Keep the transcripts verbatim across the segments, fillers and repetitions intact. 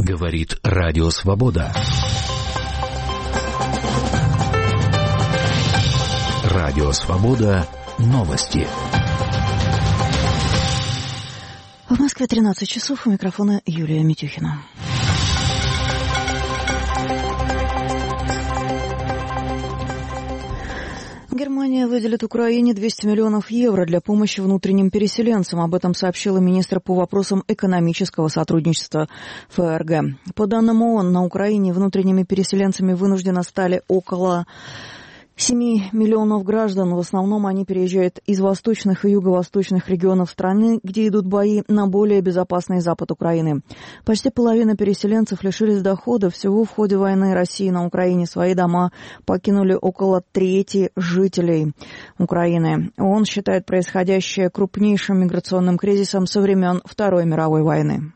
Говорит Радио Свобода. Радио Свобода. Новости. В Москве тринадцать часов. У микрофона Юлия Митюхина. Германия выделит Украине двести миллионов евро для помощи внутренним переселенцам. Об этом сообщила министр по вопросам экономического сотрудничества ФРГ. По данным ООН, на Украине внутренними переселенцами вынужденно стали около семи миллионов граждан. В основном они переезжают из восточных и юго-восточных регионов страны, где идут бои, на более безопасный запад Украины. Почти половина переселенцев лишились дохода. Всего в ходе войны России на Украине свои дома покинули около трети жителей Украины. ООН считает происходящее крупнейшим миграционным кризисом со времен Второй мировой войны.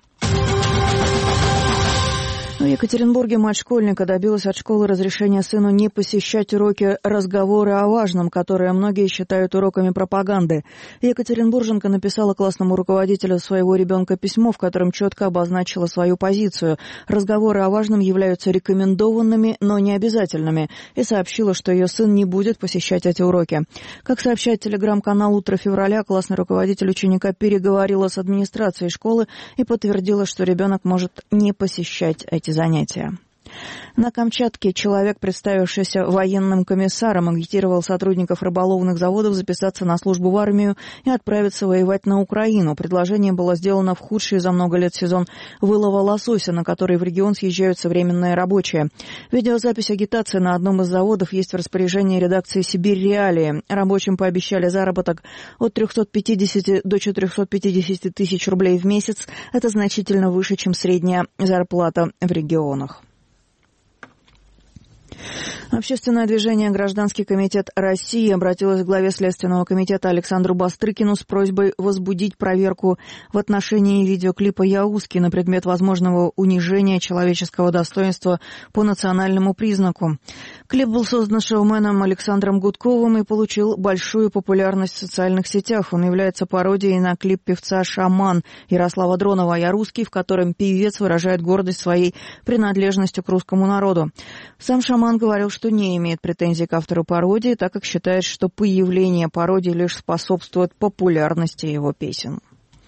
В Екатеринбурге мать школьника добилась от школы разрешения сыну не посещать уроки «Разговоры о важном», которые многие считают уроками пропаганды. Екатеринбурженка написала классному руководителю своего ребенка письмо, в котором четко обозначила свою позицию. «Разговоры о важном» являются рекомендованными, но не обязательными, и сообщила, что ее сын не будет посещать эти уроки. Как сообщает телеграм-канал «Утро февраля», классный руководитель ученика переговорила с администрацией школы и подтвердила, что ребенок может не посещать эти занятия. На Камчатке человек, представившийся военным комиссаром, агитировал сотрудников рыболовных заводов записаться на службу в армию и отправиться воевать на Украину. Предложение было сделано в худший за много лет сезон вылова лосося, на который в регион съезжают современные рабочие. Видеозапись агитации на одном из заводов есть в распоряжении редакции «Сибирь Реалии». Рабочим пообещали заработок от трехсот пятидесяти до четырехсот пятидесяти тысяч рублей в месяц. Это значительно выше, чем средняя зарплата в регионах. Общественное движение «Гражданский комитет России» обратилось к главе Следственного комитета Александру Бастрыкину с просьбой возбудить проверку в отношении видеоклипа «Яузки» на предмет возможного унижения человеческого достоинства по национальному признаку. Клип был создан шоуменом Александром Гудковым и получил большую популярность в социальных сетях. Он является пародией на клип певца «Шаман» Ярослава Дронова «Я русский», в котором певец выражает гордость своей принадлежностью к русскому народу. Сам «Шаман» говорил, что не имеет претензий к автору пародии, так как считает, что появление пародии лишь способствует популярности его песен.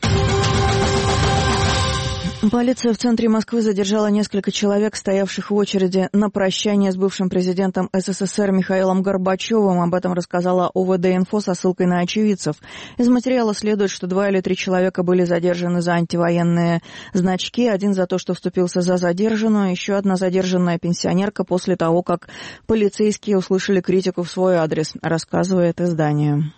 Полиция в центре Москвы задержала несколько человек, стоявших в очереди на прощание с бывшим президентом СССР Михаилом Горбачевым. Об этом рассказала ОВД-инфо со ссылкой на очевидцев. Из материала следует, что два или три человека были задержаны за антивоенные значки. Один за то, что вступился за задержанную, еще одна задержанная пенсионерка после того, как полицейские услышали критику в свой адрес, рассказывает издание.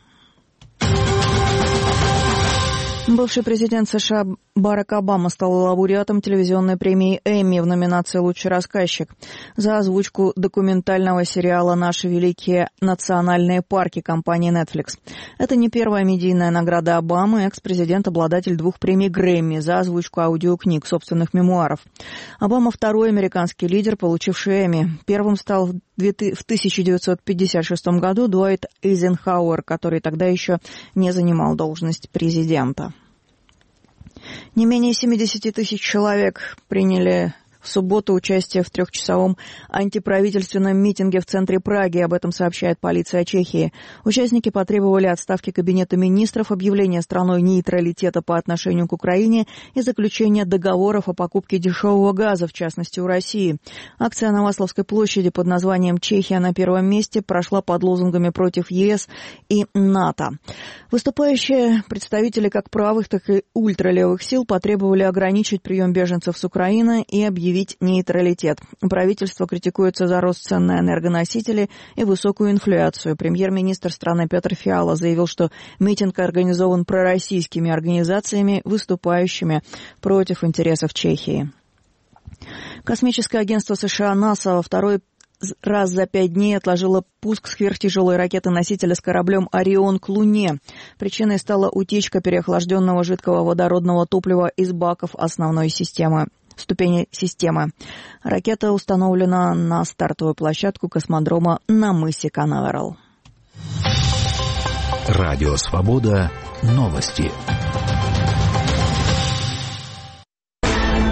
Бывший президент США Барак Обама стал лауреатом телевизионной премии Эмми в номинации «Лучший рассказчик» за озвучку документального сериала «Наши великие национальные парки» компании Netflix. Это не первая медийная награда Обамы. Экс-президент — обладатель двух премий Грэмми за озвучку аудиокниг собственных мемуаров. Обама — второй американский лидер, получивший Эмми. Первым стал в тысяча девятьсот пятьдесят шестом году Дуайт Эйзенхауэр, который тогда еще не занимал должность президента. Не менее семидесяти тысяч человек приняли в субботу участие в трехчасовом антиправительственном митинге в центре Праги. Об этом сообщает полиция Чехии. Участники потребовали отставки Кабинета министров, объявления страной нейтралитета по отношению к Украине и заключения договоров о покупке дешевого газа, в частности у России. Акция на Васловской площади под названием «Чехия на первом месте» прошла под лозунгами против ЕС и НАТО. Выступающие представители как правых, так и ультралевых сил потребовали ограничить прием беженцев с Украины и объявить нейтралитет. Правительство критикуется за рост цен на энергоносители и высокую инфляцию. Премьер-министр страны Петр Фиала заявил, что митинг организован пророссийскими организациями, выступающими против интересов Чехии. Космическое агентство США НАСА во второй раз за пять дней отложила пуск сверхтяжелой ракеты-носителя с кораблем «Орион» к Луне. Причиной стала утечка переохлажденного жидкого водородного топлива из баков основной системы. ступени системы. Ракета установлена на стартовую площадку космодрома на мысе Канаверал. Радио «Свобода». Новости.